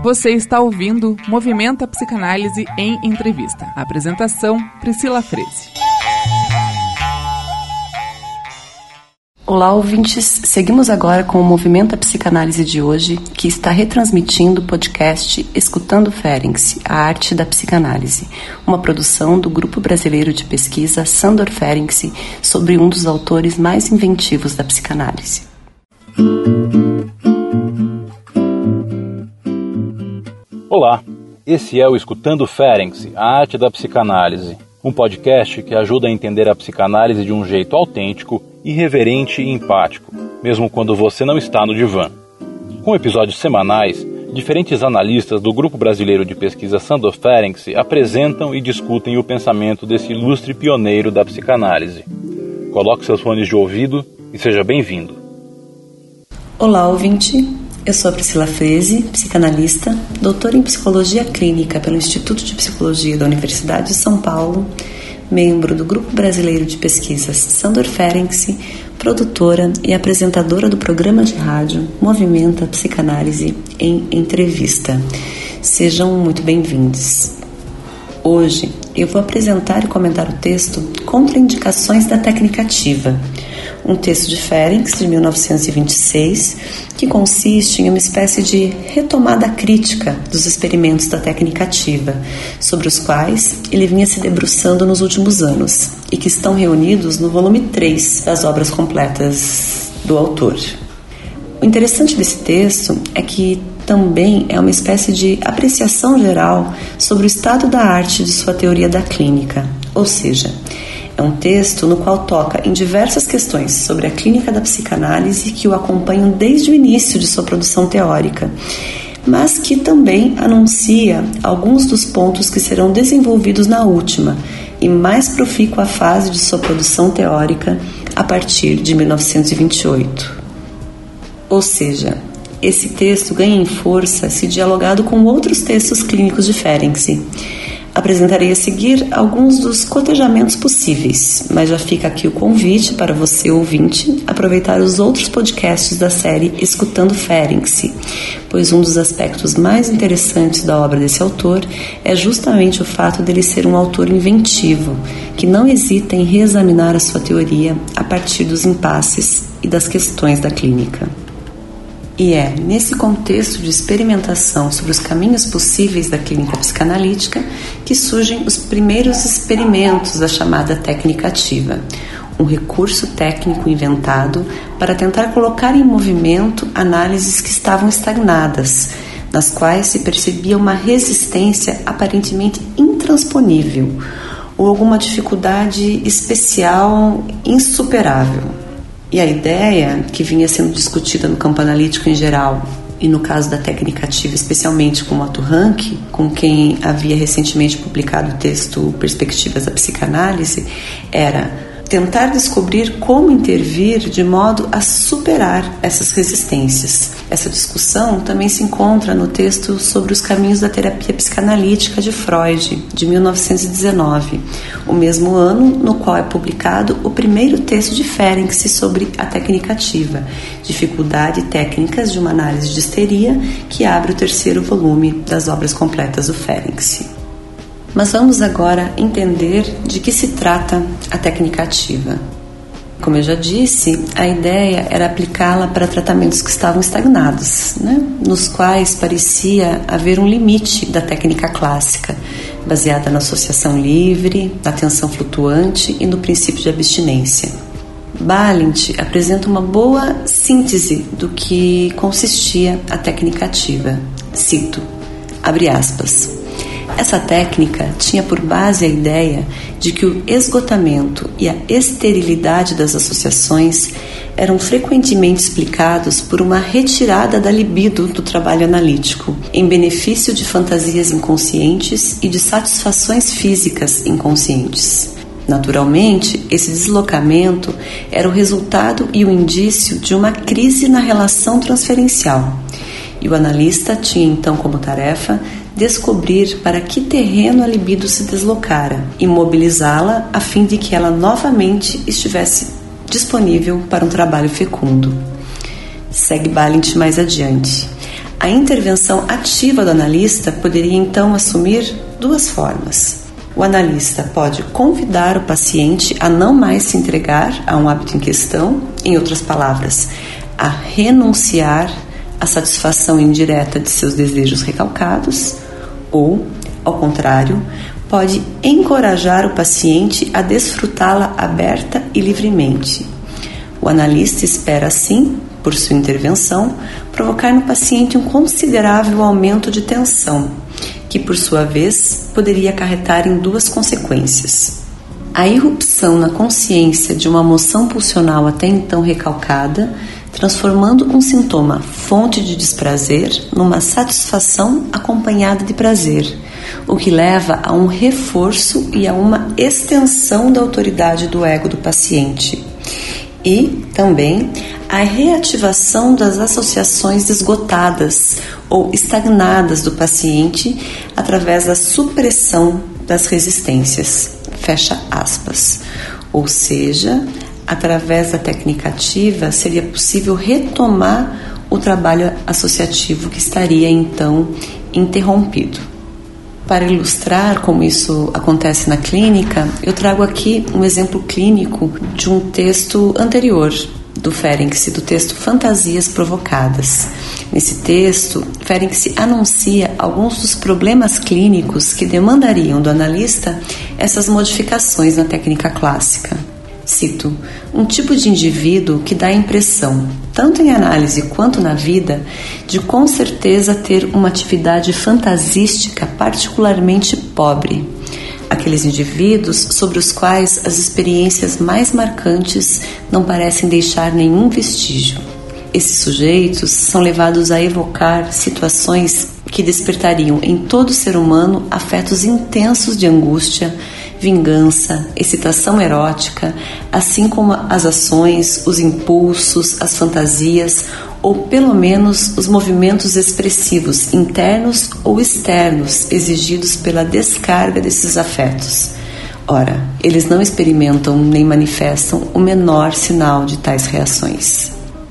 Você está ouvindo Movimenta Psicanálise em Entrevista. Apresentação, Priscila Freze. Olá, ouvintes. Seguimos agora com o Movimenta Psicanálise de hoje, que está retransmitindo o podcast Escutando Ferenczi, a arte da psicanálise, uma produção do Grupo Brasileiro de Pesquisa Sándor Ferenczi sobre um dos autores mais inventivos da psicanálise. Olá, esse é o Escutando Ferenczi, a arte da psicanálise, um podcast que ajuda a entender a psicanálise de um jeito autêntico, irreverente e empático, mesmo quando você não está no divã. Com episódios semanais, diferentes analistas do Grupo Brasileiro de Pesquisa Sándor Ferenczi apresentam e discutem o pensamento desse ilustre pioneiro da psicanálise. Coloque seus fones de ouvido e seja bem-vindo. Olá, ouvinte. Eu sou a Priscila Freze, psicanalista, doutora em Psicologia Clínica pelo Instituto de Psicologia da Universidade de São Paulo, membro do Grupo Brasileiro de Pesquisas Sándor Ferenczi, produtora e apresentadora do programa de rádio Movimenta Psicanálise em Entrevista. Sejam muito bem-vindos. Hoje eu vou apresentar e comentar o texto Contraindicações da Técnica Ativa, um texto de Ferenczi, de 1926, que consiste em uma espécie de retomada crítica dos experimentos da técnica ativa, sobre os quais ele vinha se debruçando nos últimos anos, e que estão reunidos no volume 3 das obras completas do autor. O interessante desse texto é que também é uma espécie de apreciação geral sobre o estado da arte de sua teoria da clínica, ou seja, é um texto no qual toca em diversas questões sobre a clínica da psicanálise que o acompanham desde o início de sua produção teórica, mas que também anuncia alguns dos pontos que serão desenvolvidos na última e mais profícua fase de sua produção teórica a partir de 1928. Ou seja, esse texto ganha em força se dialogado com outros textos clínicos de Ferenczi. Apresentarei a seguir alguns dos cotejamentos possíveis, mas já fica aqui o convite para você, ouvinte, aproveitar os outros podcasts da série Escutando Ferenczi, pois um dos aspectos mais interessantes da obra desse autor é justamente o fato dele ser um autor inventivo, que não hesita em reexaminar a sua teoria a partir dos impasses e das questões da clínica. E é nesse contexto de experimentação sobre os caminhos possíveis da clínica psicanalítica que surgem os primeiros experimentos da chamada técnica ativa, um recurso técnico inventado para tentar colocar em movimento análises que estavam estagnadas, nas quais se percebia uma resistência aparentemente intransponível ou alguma dificuldade especial insuperável. E a ideia, que vinha sendo discutida no campo analítico em geral, e no caso da técnica ativa, especialmente com Otto Rank, com quem havia recentemente publicado o texto Perspectivas da Psicanálise, era tentar descobrir como intervir de modo a superar essas resistências. Essa discussão também se encontra no texto sobre os caminhos da terapia psicanalítica de Freud, de 1919, o mesmo ano no qual é publicado o primeiro texto de Ferenczi sobre a técnica ativa, Dificuldade e Técnicas de uma Análise de Histeria, que abre o terceiro volume das obras completas do Ferenczi. Mas vamos agora entender de que se trata a técnica ativa. Como eu já disse, a ideia era aplicá-la para tratamentos que estavam estagnados, nos quais parecia haver um limite da técnica clássica, baseada na associação livre, na atenção flutuante e no princípio de abstinência. Balint apresenta uma boa síntese do que consistia a técnica ativa. Cito, abre aspas, essa técnica tinha por base a ideia de que o esgotamento e a esterilidade das associações eram frequentemente explicados por uma retirada da libido do trabalho analítico, em benefício de fantasias inconscientes e de satisfações físicas inconscientes. Naturalmente, esse deslocamento era o resultado e o indício de uma crise na relação transferencial. E o analista tinha então como tarefa descobrir para que terreno a libido se deslocara e mobilizá-la a fim de que ela novamente estivesse disponível para um trabalho fecundo. Segue Balint mais adiante. A intervenção ativa do analista poderia então assumir duas formas. O analista pode convidar o paciente a não mais se entregar a um hábito em questão, em outras palavras, a renunciar à satisfação indireta de seus desejos recalcados, ou, ao contrário, pode encorajar o paciente a desfrutá-la aberta e livremente. O analista espera, assim, por sua intervenção, provocar no paciente um considerável aumento de tensão, que, por sua vez, poderia acarretar em duas consequências. A irrupção na consciência de uma emoção pulsional até então recalcada, transformando um sintoma fonte de desprazer numa satisfação acompanhada de prazer, o que leva a um reforço e a uma extensão da autoridade do ego do paciente. E, também, a reativação das associações esgotadas ou estagnadas do paciente através da supressão das resistências. Fecha aspas. Ou seja, através da técnica ativa seria possível retomar o trabalho associativo que estaria então interrompido. Para ilustrar como isso acontece na clínica, eu trago aqui um exemplo clínico de um texto anterior do Ferenczi, do texto Fantasias Provocadas. Nesse texto, Ferenczi anuncia alguns dos problemas clínicos que demandariam do analista essas modificações na técnica clássica. Cito: um tipo de indivíduo que dá a impressão, tanto em análise quanto na vida, de com certeza ter uma atividade fantasística particularmente pobre. Aqueles indivíduos sobre os quais as experiências mais marcantes não parecem deixar nenhum vestígio. Esses sujeitos são levados a evocar situações que despertariam em todo ser humano afetos intensos de angústia, vingança, excitação erótica, assim como as ações, os impulsos, as fantasias, ou pelo menos os movimentos expressivos internos ou externos exigidos pela descarga desses afetos. Ora, eles não experimentam nem manifestam o menor sinal de tais reações.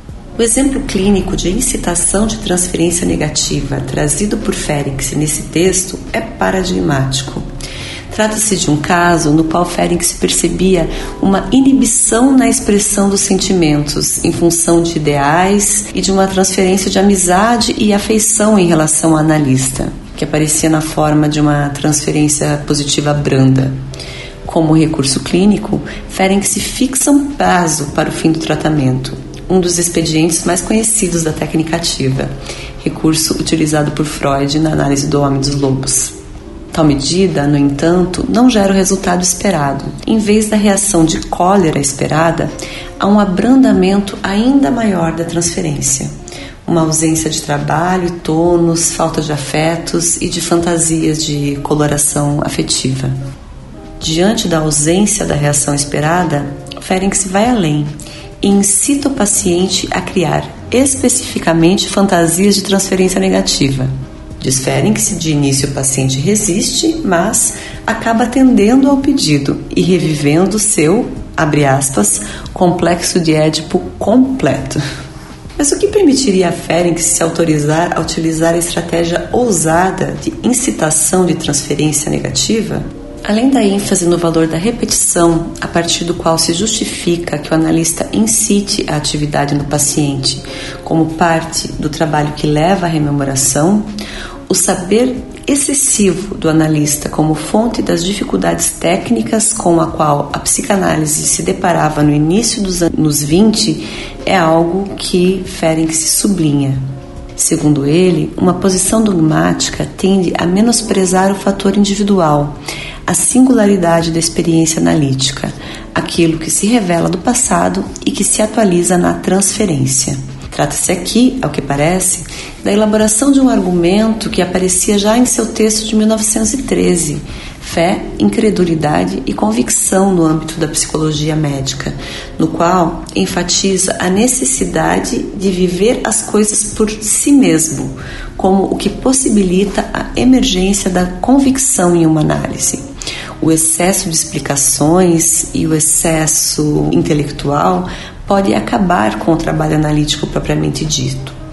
O exemplo clínico de incitação de transferência negativa trazido por Ferenczi nesse texto é paradigmático. Trata-se de um caso no qual Ferenczi percebia uma inibição na expressão dos sentimentos em função de ideais e de uma transferência de amizade e afeição em relação ao analista, que aparecia na forma de uma transferência positiva branda. Como recurso clínico, Ferenczi fixa um prazo para o fim do tratamento, um dos expedientes mais conhecidos da técnica ativa, recurso utilizado por Freud na análise do homem dos lobos. Tal medida, no entanto, não gera o resultado esperado. Em vez da reação de cólera esperada, há um abrandamento ainda maior da transferência. Uma ausência de trabalho, tônus, falta de afetos e de fantasias de coloração afetiva. Diante da ausência da reação esperada, Ferenczi vai além e incita o paciente a criar especificamente fantasias de transferência negativa. Diz Ferenczi, de início o paciente resiste, mas acaba atendendo ao pedido e revivendo seu, abre aspas, complexo de Édipo completo. Mas o que permitiria a Ferenczi se autorizar a utilizar a estratégia ousada de incitação de transferência negativa? Além da ênfase no valor da repetição, a partir do qual se justifica que o analista incite a atividade no paciente como parte do trabalho que leva à rememoração, o saber excessivo do analista como fonte das dificuldades técnicas com a qual a psicanálise se deparava no início dos anos 20 é algo que Ferenczi sublinha. Segundo ele, uma posição dogmática tende a menosprezar o fator individual, a singularidade da experiência analítica, aquilo que se revela do passado e que se atualiza na transferência. Trata-se aqui, ao que parece, da elaboração de um argumento que aparecia já em seu texto de 1913, Fé, Incredulidade e Convicção no âmbito da psicologia médica, no qual enfatiza a necessidade de viver as coisas por si mesmo, como o que possibilita a emergência da convicção em uma análise. O excesso de explicações e o excesso intelectual pode acabar com o trabalho analítico propriamente dito.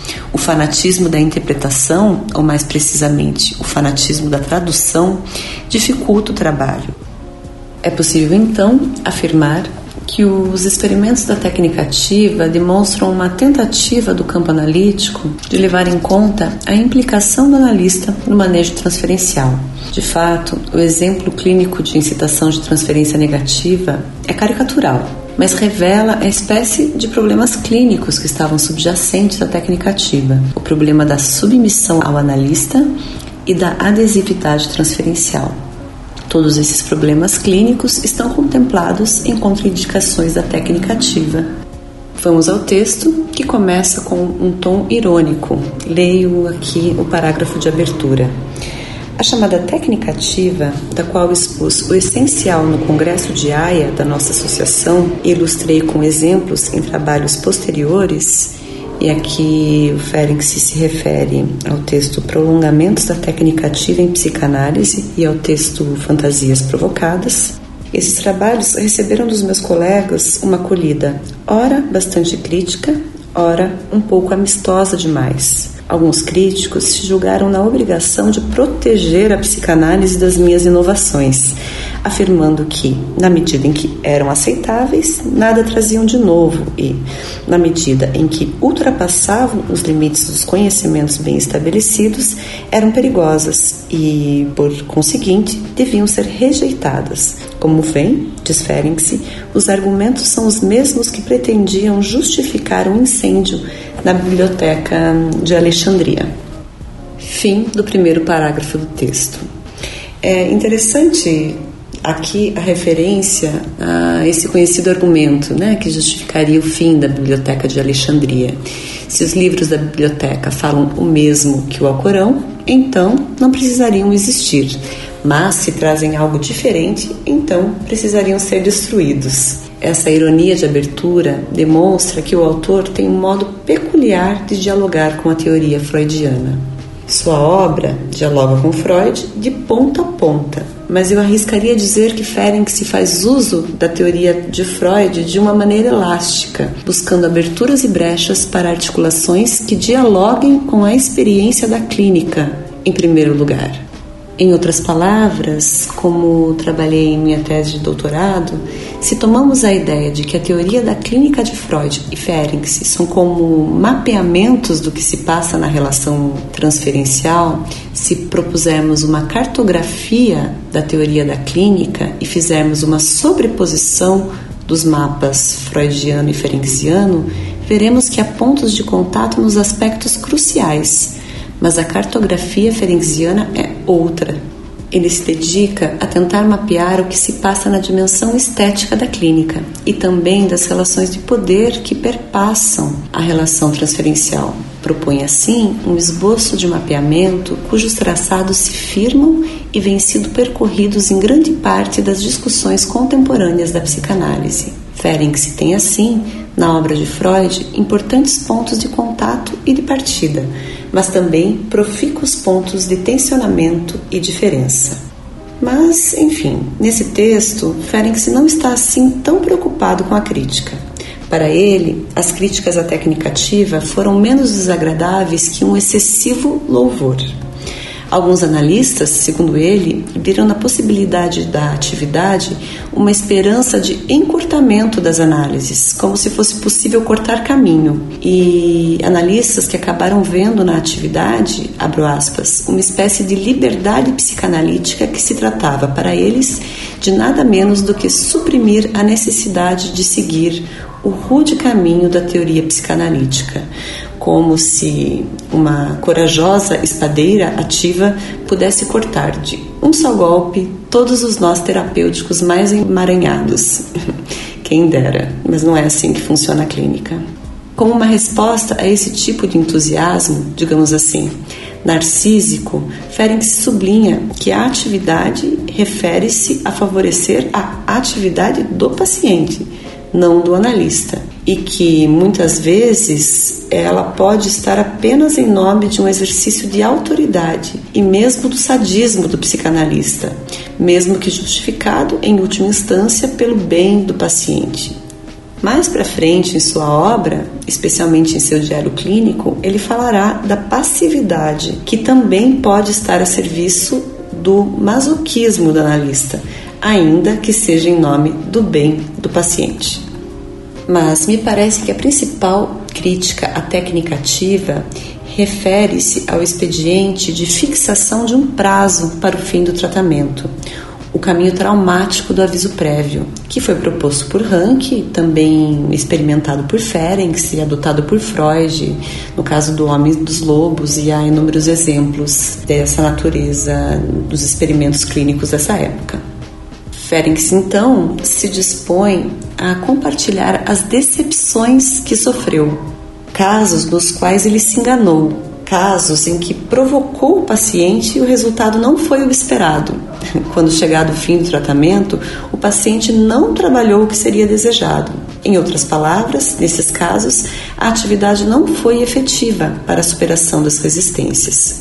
O fanatismo da interpretação, ou mais precisamente, o fanatismo da tradução, dificulta o trabalho. É possível, então, afirmar que os experimentos da técnica ativa demonstram uma tentativa do campo analítico de levar em conta a implicação do analista no manejo transferencial. De fato, o exemplo clínico de incitação de transferência negativa é caricatural, mas revela a espécie de problemas clínicos que estavam subjacentes à técnica ativa: o problema da submissão ao analista e da adesividade transferencial. Todos esses problemas clínicos estão contemplados em contraindicações da técnica ativa. Vamos ao texto, que começa com um tom irônico. Leio aqui o parágrafo de abertura. A chamada técnica ativa, da qual expus o essencial no Congresso de Haia da nossa associação e ilustrei com exemplos em trabalhos posteriores, e aqui o Ferenczi se refere ao texto Prolongamentos da Técnica Ativa em Psicanálise e ao texto Fantasias Provocadas. Esses trabalhos receberam dos meus colegas uma acolhida, ora bastante crítica, ora um pouco amistosa demais. Alguns críticos se julgaram na obrigação de proteger a psicanálise das minhas inovações, afirmando que, na medida em que eram aceitáveis, nada traziam de novo e, na medida em que ultrapassavam os limites dos conhecimentos bem estabelecidos, eram perigosas e, por conseguinte, deviam ser rejeitadas. Como vem, diz Ferenczi, os argumentos são os mesmos que pretendiam justificar um incêndio na biblioteca de Alexandria. Fim do primeiro parágrafo do texto. É interessante aqui a referência a esse conhecido argumento, que justificaria o fim da biblioteca de Alexandria. Se os livros da biblioteca falam o mesmo que o Alcorão, então não precisariam existir. Mas se trazem algo diferente, então precisariam ser destruídos. Essa ironia de abertura demonstra que o autor tem um modo peculiar de dialogar com a teoria freudiana. Sua obra dialoga com Freud de ponta a ponta, mas eu arriscaria dizer que Ferenczi faz uso da teoria de Freud de uma maneira elástica, buscando aberturas e brechas para articulações que dialoguem com a experiência da clínica, em primeiro lugar. Em outras palavras, como trabalhei em minha tese de doutorado, se tomamos a ideia de que a teoria da clínica de Freud e Ferenczi são como mapeamentos do que se passa na relação transferencial, se propusermos uma cartografia da teoria da clínica e fizermos uma sobreposição dos mapas freudiano e ferenciano, veremos que há pontos de contato nos aspectos cruciais. Mas a cartografia ferenciana é outra. Ele se dedica a tentar mapear o que se passa na dimensão estética da clínica e também das relações de poder que perpassam a relação transferencial. Propõe, assim, um esboço de mapeamento cujos traçados se firmam e vêm sido percorridos em grande parte das discussões contemporâneas da psicanálise. Ferenczi tem, assim, na obra de Freud, importantes pontos de contato e de partida, mas também profícuos pontos de tensionamento e diferença. Mas, enfim, nesse texto, Ferenczi não está assim tão preocupado com a crítica. Para ele, as críticas à técnica ativa foram menos desagradáveis que um excessivo louvor. Alguns analistas, segundo ele, viram na possibilidade da atividade uma esperança de encurtamento das análises, como se fosse possível cortar caminho. E analistas que acabaram vendo na atividade, abro aspas, uma espécie de liberdade psicanalítica que se tratava, para eles, de nada menos do que suprimir a necessidade de seguir o rude caminho da teoria psicanalítica, como se uma corajosa espadeira ativa pudesse cortar de um só golpe todos os nós terapêuticos mais emaranhados. Quem dera, mas não é assim que funciona a clínica. Como uma resposta a esse tipo de entusiasmo, digamos assim, narcísico, Ferenczi sublinha que a atividade refere-se a favorecer a atividade do paciente, não do analista, e que muitas vezes ela pode estar apenas em nome de um exercício de autoridade e mesmo do sadismo do psicanalista, mesmo que justificado em última instância pelo bem do paciente. Mais para frente em sua obra, especialmente em seu diário clínico, ele falará da passividade, que também pode estar a serviço do masoquismo do analista, ainda que seja em nome do bem do paciente. Mas me parece que a principal crítica à técnica ativa refere-se ao expediente de fixação de um prazo para o fim do tratamento, o caminho traumático do aviso prévio, que foi proposto por Rank, também experimentado por Ferenczi e adotado por Freud, no caso do Homem dos Lobos, e há inúmeros exemplos dessa natureza dos experimentos clínicos dessa época. Ferenczi, então, se dispõe a compartilhar as decepções que sofreu, casos nos quais ele se enganou, casos em que provocou o paciente e o resultado não foi o esperado. Quando chegado o fim do tratamento, o paciente não trabalhou o que seria desejado. Em outras palavras, nesses casos, a atividade não foi efetiva para a superação das resistências.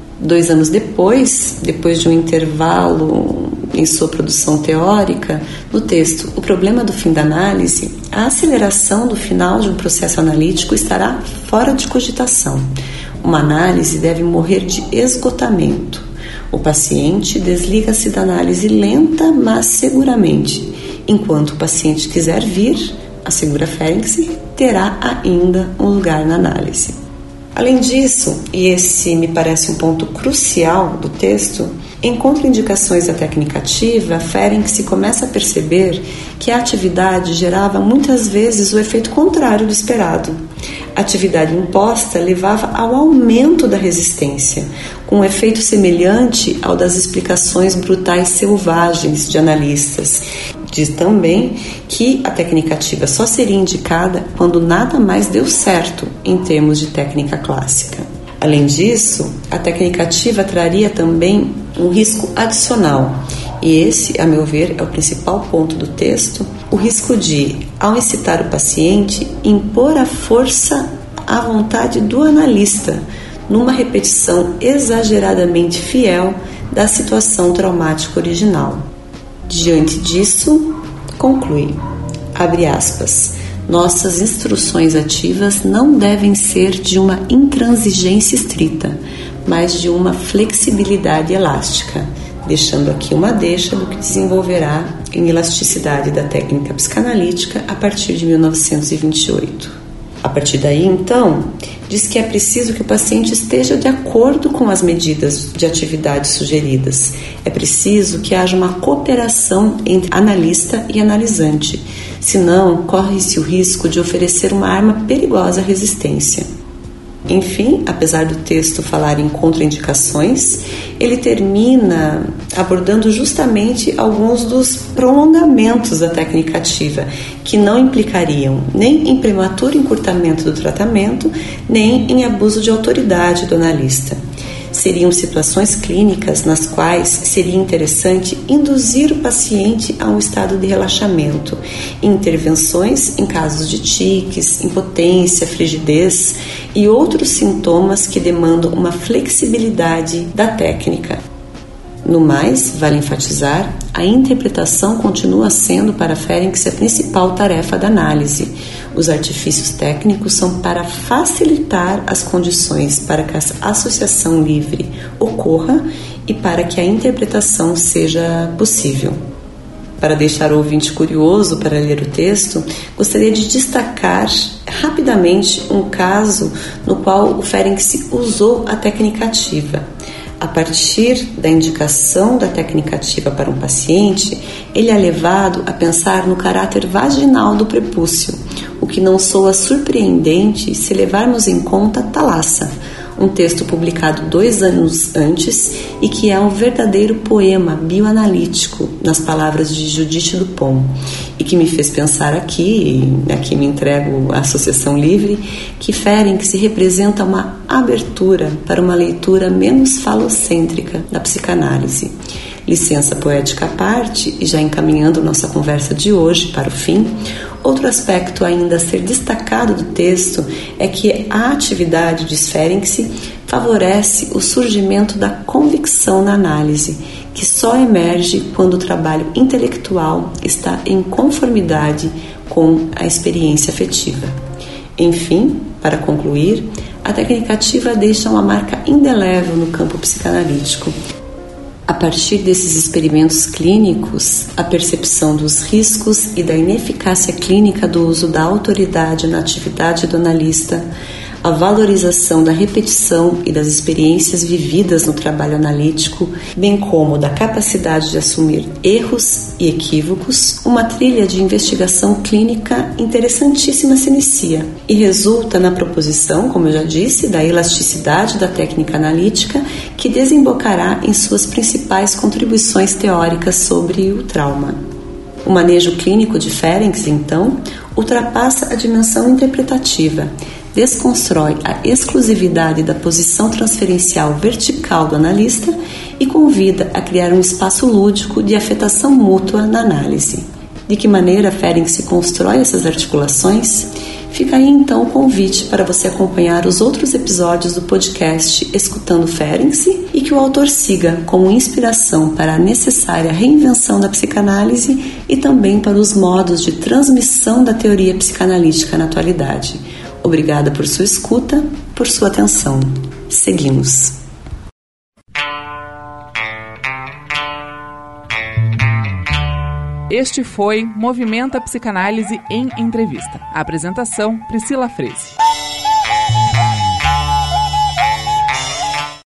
2 anos depois de um intervalo em sua produção teórica, no texto O Problema do Fim da Análise, a aceleração do final de um processo analítico estará fora de cogitação. Uma análise deve morrer de esgotamento. O paciente desliga-se da análise lenta, mas seguramente. Enquanto o paciente quiser vir, assegura Ferenczi, terá ainda um lugar na análise. Além disso, e esse me parece um ponto crucial do texto, em contraindicações da técnica ativa, Ferenczi começa a perceber que a atividade gerava muitas vezes o efeito contrário do esperado. A atividade imposta levava ao aumento da resistência, com um efeito semelhante ao das explicações brutais selvagens de analistas. Diz também que a técnica ativa só seria indicada quando nada mais deu certo em termos de técnica clássica. Além disso, a técnica ativa traria também um risco adicional, e esse, a meu ver, é o principal ponto do texto, o risco de, ao incitar o paciente, impor a força à vontade do analista, numa repetição exageradamente fiel da situação traumática original. Diante disso, conclui, abre aspas, nossas instruções ativas não devem ser de uma intransigência estrita, mas de uma flexibilidade elástica, deixando aqui uma deixa do que desenvolverá em elasticidade da técnica psicanalítica a partir de 1928. A partir daí, então, diz que é preciso que o paciente esteja de acordo com as medidas de atividade sugeridas. É preciso que haja uma cooperação entre analista e analisante, senão corre-se o risco de oferecer uma arma perigosa à resistência. Enfim, apesar do texto falar em contraindicações, ele termina abordando justamente alguns dos prolongamentos da técnica ativa, que não implicariam nem em prematuro encurtamento do tratamento, nem em abuso de autoridade do analista. Seriam situações clínicas nas quais seria interessante induzir o paciente a um estado de relaxamento, intervenções em casos de tiques, impotência, frigidez e outros sintomas que demandam uma flexibilidade da técnica. No mais, vale enfatizar, a interpretação continua sendo para Ferenczi a principal tarefa da análise. Os artifícios técnicos são para facilitar as condições para que a associação livre ocorra e para que a interpretação seja possível. Para deixar o ouvinte curioso para ler o texto, gostaria de destacar rapidamente um caso no qual o Ferenczi usou a técnica ativa. A partir da indicação da técnica ativa para um paciente, ele é levado a pensar no caráter vaginal do prepúcio, o que não soa surpreendente se levarmos em conta Thalassa, um texto publicado 2 anos antes e que é um verdadeiro poema bioanalítico, nas palavras de Judith Dupont, e que me fez pensar aqui me entrego à Associação Livre, que Ferenczi representa uma abertura para uma leitura menos falocêntrica da psicanálise. Licença poética à parte, e já encaminhando nossa conversa de hoje para o fim, outro aspecto ainda a ser destacado do texto é que a atividade de Ferenczi favorece o surgimento da convicção na análise, que só emerge quando o trabalho intelectual está em conformidade com a experiência afetiva. Enfim, para concluir, a técnica ativa deixa uma marca indelével no campo psicanalítico. A partir desses experimentos clínicos, a percepção dos riscos e da ineficácia clínica do uso da autoridade na atividade do analista, a valorização da repetição e das experiências vividas no trabalho analítico, bem como da capacidade de assumir erros e equívocos, uma trilha de investigação clínica interessantíssima se inicia e resulta na proposição, como eu já disse, da elasticidade da técnica analítica, que desembocará em suas principais contribuições teóricas sobre o trauma. O manejo clínico de Ferenczi, então, ultrapassa a dimensão interpretativa, desconstrói a exclusividade da posição transferencial vertical do analista e convida a criar um espaço lúdico de afetação mútua na análise. De que maneira Ferenczi constrói essas articulações? Fica aí então o convite para você acompanhar os outros episódios do podcast Escutando Ferenczi e que o autor siga como inspiração para a necessária reinvenção da psicanálise e também para os modos de transmissão da teoria psicanalítica na atualidade. Obrigada por sua escuta, por sua atenção. Seguimos. Este foi Movimenta Psicanálise em Entrevista. A apresentação, Priscila Freze.